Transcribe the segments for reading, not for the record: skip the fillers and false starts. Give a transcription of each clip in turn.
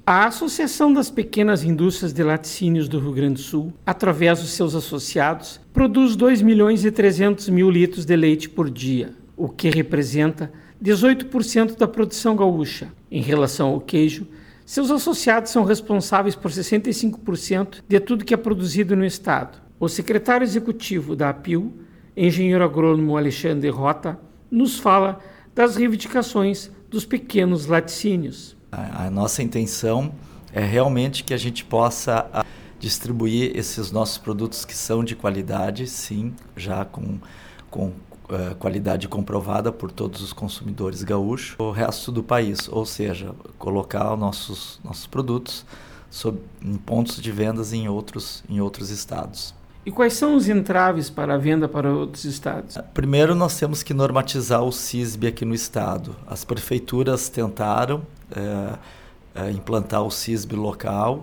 A Associação das Pequenas Indústrias de Laticínios do Rio Grande do Sul, através dos seus associados, produz 2.300.000 litros de leite por dia, o que representa 18% da produção gaúcha. Em relação ao queijo, seus associados são responsáveis por 65% de tudo que é produzido no estado. O secretário executivo da APIL, engenheiro agrônomo Alexandre Rota, nos fala das reivindicações dos pequenos laticínios. A nossa intenção é realmente que a gente possa distribuir esses nossos produtos que são de qualidade, sim, já com qualidade comprovada por todos os consumidores gaúchos, o resto do país, ou seja, colocar os nossos produtos em pontos de vendas em outros estados. E quais são os entraves para a venda para outros estados? Primeiro, nós temos que normatizar o CISB aqui no estado. As prefeituras tentaram implantar o CISB local.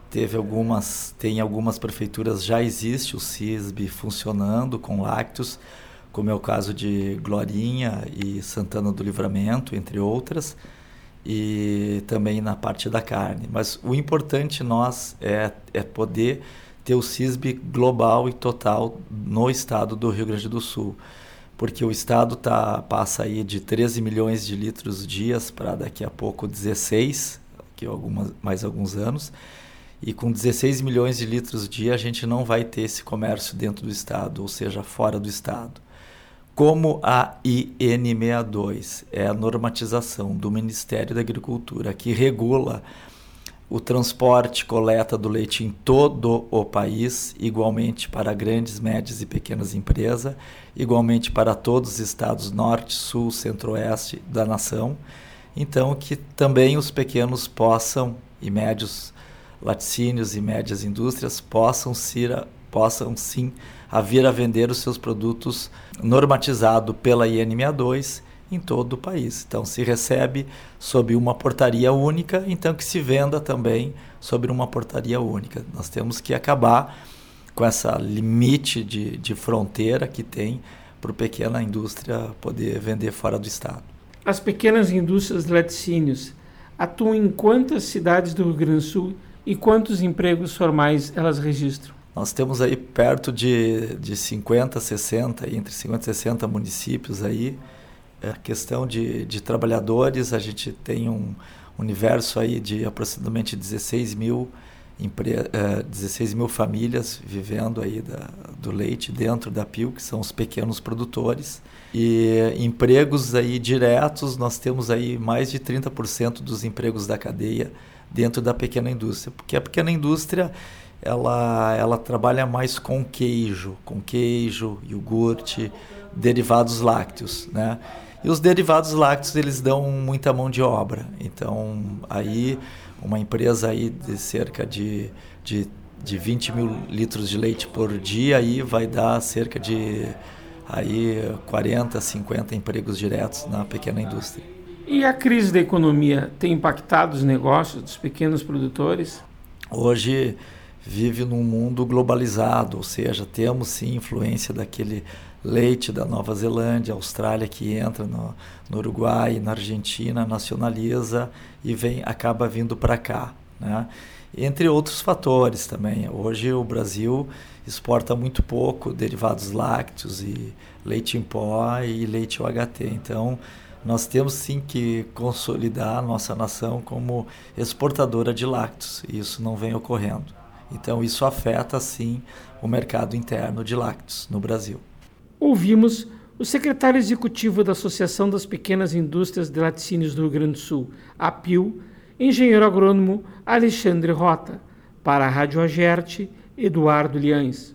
Tem algumas prefeituras, já existe o CISB funcionando com lácteos, como é o caso de Glorinha e Santana do Livramento, entre outras, e também na parte da carne. Mas o importante é poder ter o CISB global e total no estado do Rio Grande do Sul, porque o estado passa aí de 13 milhões de litros dias para daqui a pouco 16, mais alguns anos, e com 16 milhões de litros dia a gente não vai ter esse comércio dentro do estado, ou seja, fora do estado. Como a IN62 é a normatização do Ministério da Agricultura, que regula o transporte e coleta do leite em todo o país, igualmente para grandes, médias e pequenas empresas, igualmente para todos os estados norte, sul, centro-oeste da nação. Então, que também os pequenos e médios laticínios e médias indústrias possam sim vir a vender os seus produtos normatizados pela IN62 em todo o país. Então, se recebe sob uma portaria única, então que se venda também sobre uma portaria única. Nós temos que acabar com essa limite de fronteira que tem para a pequena indústria poder vender fora do estado. As pequenas indústrias de laticínios atuam em quantas cidades do Rio Grande do Sul e quantos empregos formais elas registram? Nós temos aí perto de 50, 60, entre 50 e 60 municípios aí. A questão de trabalhadores, a gente tem um universo aí de aproximadamente 16 mil famílias vivendo aí do leite dentro da APIL, que são os pequenos produtores. E empregos aí diretos, nós temos aí mais de 30% dos empregos da cadeia dentro da pequena indústria, porque a pequena indústria ela trabalha mais com queijo, iogurte, derivados lácteos, né? E os derivados lácteos, eles dão muita mão de obra. Então, aí, uma empresa aí de cerca de 20 mil litros de leite por dia, aí vai dar cerca de 40, 50 empregos diretos na pequena indústria. E a crise da economia tem impactado os negócios dos pequenos produtores? Hoje vive num mundo globalizado, ou seja, temos sim influência daquele leite da Nova Zelândia, Austrália, que entra no Uruguai, na Argentina, nacionaliza e acaba vindo para cá, né? Entre outros fatores também. Hoje o Brasil exporta muito pouco derivados lácteos e leite em pó e leite UHT. Então, nós temos sim que consolidar a nossa nação como exportadora de lácteos, e isso não vem ocorrendo. Então, isso afeta, sim, o mercado interno de lácteos no Brasil. Ouvimos o secretário executivo da Associação das Pequenas Indústrias de Laticínios do Rio Grande do Sul, APIL, engenheiro agrônomo Alexandre Rota. Para a Rádio Agerte, Eduardo Liães.